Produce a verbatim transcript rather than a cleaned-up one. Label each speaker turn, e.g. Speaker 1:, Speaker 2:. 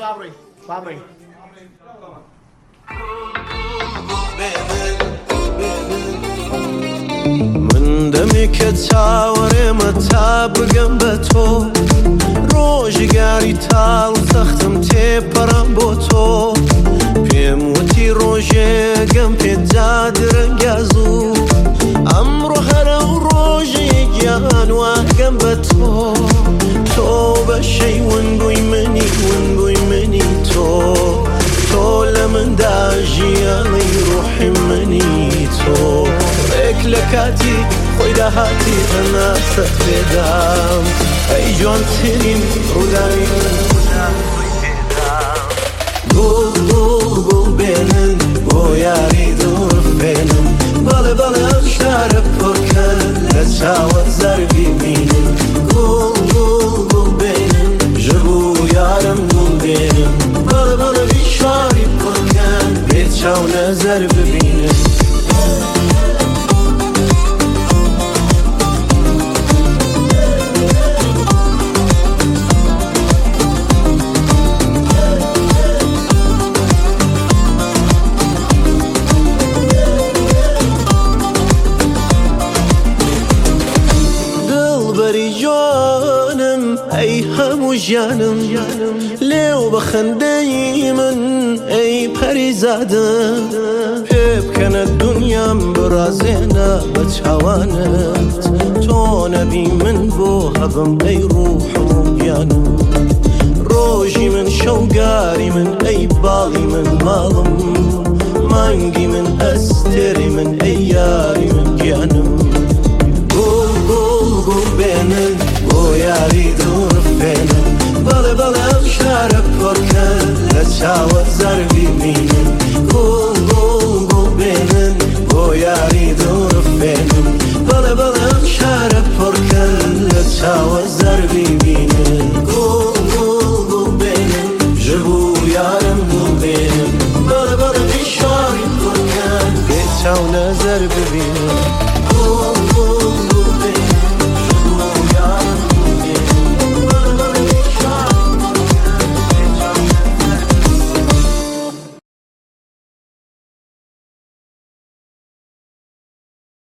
Speaker 1: Fabry, Fabry.
Speaker 2: من دمی که تاوره متا بگم به تو ڕۆژگاری تاڵ سەختم تێپەڕم بۆ تۆ پێم وتی ڕۆژێگەم پێدا درەنگازوو ئەمڕۆ هەرە و ڕۆژێکیان واگەم بە تۆ تۆ بەشەی ونبووی منی ونبووی منی تۆ تۆ لە مندا ژیانی ڕوحی منی تۆ ڕێک لە کاتی خۆی داهاتی هەناسەت پێدام ئەی جوانترین ڕووداوی من گوڵ گوڵ گوڵ بێنن بۆ یاری دوور بێنن بەڵێ بەڵێ ئەم شارە پڕکەن لە چاوە زەربی بینن گوڵ گوڵ گوڵ بێنن ژبوو یارم گوڵ بێنن بەڵێ بەڵێ شاری پڕکەن بێ چاو نەزەر ببینن ئەی هەموو ژیانم لێو بە خەندەی من ئەی پەریزادم پێ بکەنە دونیام بڕازێنە بە چاوانت تۆ نەبی من بۆ هەبم ئەی ڕوحم و گیانم ڕۆژی من شەوگاری من ئەی باڵی من ماڵم مانگی من ئەستێری من ئەی یاری من گیانم گوڵ گوڵ گوڵ بێنن بۆ یاری دوور بێنن بەڵێ بەڵێ ئەم شارە پڕکەن لە چاوە زەربی بینن گوڵ گوڵ گوڵ بێنن بۆ یاری دوور بێنن بەڵێ بەڵێ ئەم شارە پڕکەن لە چاوە زەربی بینن گوڵ گوڵ گوڵ بێنن ژبوو یارم گوڵ بێنن بەڵێ بەڵێ شاری پڕکەن بێ چاو نەزەر ببینن